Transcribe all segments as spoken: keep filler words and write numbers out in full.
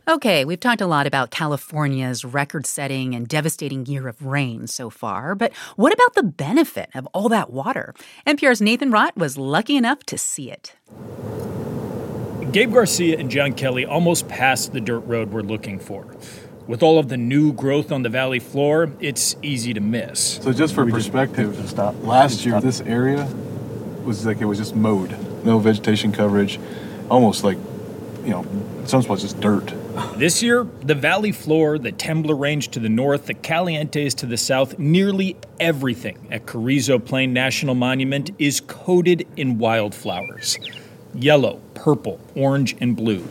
Okay, we've talked a lot about California's record-setting and devastating year of rain so far, but what about the benefit of all that water? N P R's Nathan Rott was lucky enough to see it. Gabe Garcia and John Kelly almost passed the dirt road we're looking for. With all of the new growth on the valley floor, it's easy to miss. So just for perspective, just, stop. last year this area was like it was just mowed. No vegetation coverage, almost like, you know, some spots just dirt. This year, the valley floor, the Temblor Range to the north, the Calientes to the south, nearly everything at Carrizo Plain National Monument is coated in wildflowers. Yellow, purple, orange, and blue.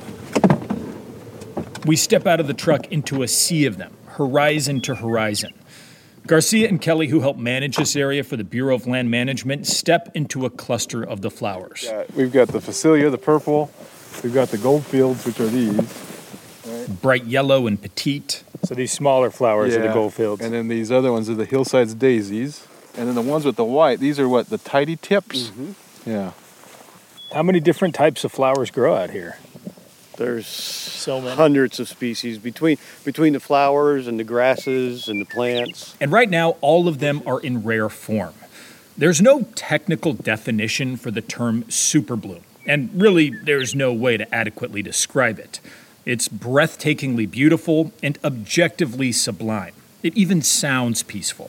We step out of the truck into a sea of them, horizon to horizon. Garcia and Kelly, who help manage this area for the Bureau of Land Management, step into a cluster of the flowers. Yeah, we've got the Phacelia, the purple. We've got the Goldfields, which are these. Right. Bright yellow and petite. So these smaller flowers yeah. are the Goldfields. And then these other ones are the Hillside's daisies. And then the ones with the white, these are what, the tidy tips? Mm-hmm. Yeah. How many different types of flowers grow out here? There's so many. Hundreds of species between between the flowers and the grasses and the plants. And right now, all of them are in rare form. There's no technical definition for the term super bloom. And really, there's no way to adequately describe it. It's breathtakingly beautiful and objectively sublime. It even sounds peaceful.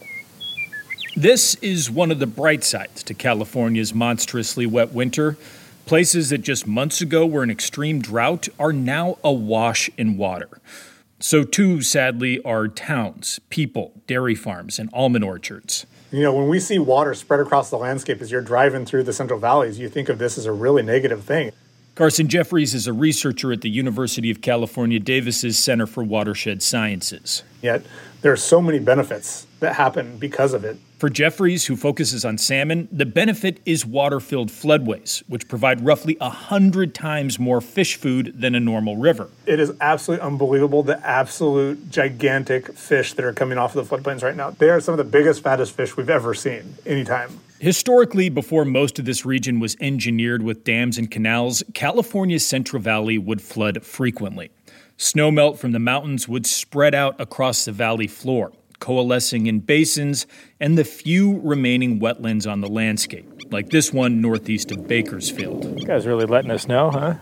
This is one of the bright sides to California's monstrously wet winter. Places that just months ago were in extreme drought are now awash in water. So too, sadly, are towns, people, dairy farms, and almond orchards. You know, when we see water spread across the landscape as you're driving through the Central Valleys, you think of this as a really negative thing. Carson Jeffries is a researcher at the University of California, Davis's Center for Watershed Sciences. Yet, there are so many benefits that happen because of it. For Jeffries, who focuses on salmon, the benefit is water-filled floodways, which provide roughly one hundred times more fish food than a normal river. It is absolutely unbelievable, the absolute gigantic fish that are coming off of the floodplains right now. They are some of the biggest, fattest fish we've ever seen, anytime. Historically, before most of this region was engineered with dams and canals, California's Central Valley would flood frequently. Snowmelt from the mountains would spread out across the valley floor, coalescing in basins and the few remaining wetlands on the landscape, like this one northeast of Bakersfield. You guys really letting us know, huh?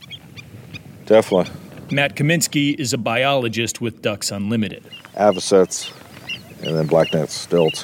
Definitely. Matt Kaminsky is a biologist with Ducks Unlimited. Avocets and then blackneck stilts.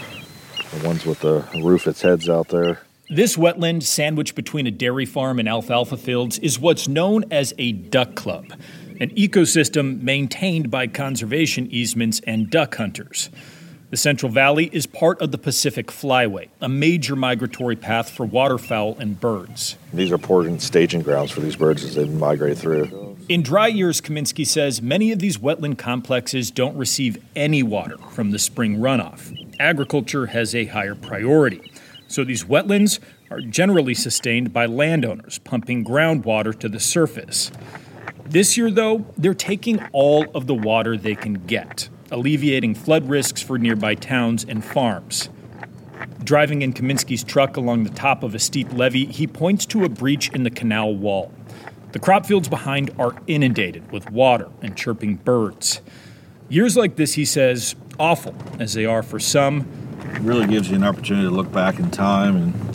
The ones with the roof its heads out there. This wetland, sandwiched between a dairy farm and alfalfa fields, is what's known as a duck club, an ecosystem maintained by conservation easements and duck hunters. The Central Valley is part of the Pacific Flyway, a major migratory path for waterfowl and birds. These are important staging grounds for these birds as they migrate through. In dry years, Kaminsky says, many of these wetland complexes don't receive any water from the spring runoff. Agriculture has a higher priority. So these wetlands are generally sustained by landowners pumping groundwater to the surface. This year, though, they're taking all of the water they can get, alleviating flood risks for nearby towns and farms. Driving in Kaminsky's truck along the top of a steep levee, he points to a breach in the canal wall. The crop fields behind are inundated with water and chirping birds. Years like this, he says, awful as they are for some, it really gives you an opportunity to look back in time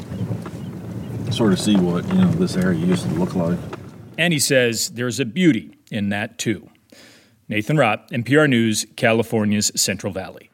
and sort of see what, you know, this area used to look like. And he says there's a beauty in that, too. Nathan Rott, N P R News, California's Central Valley.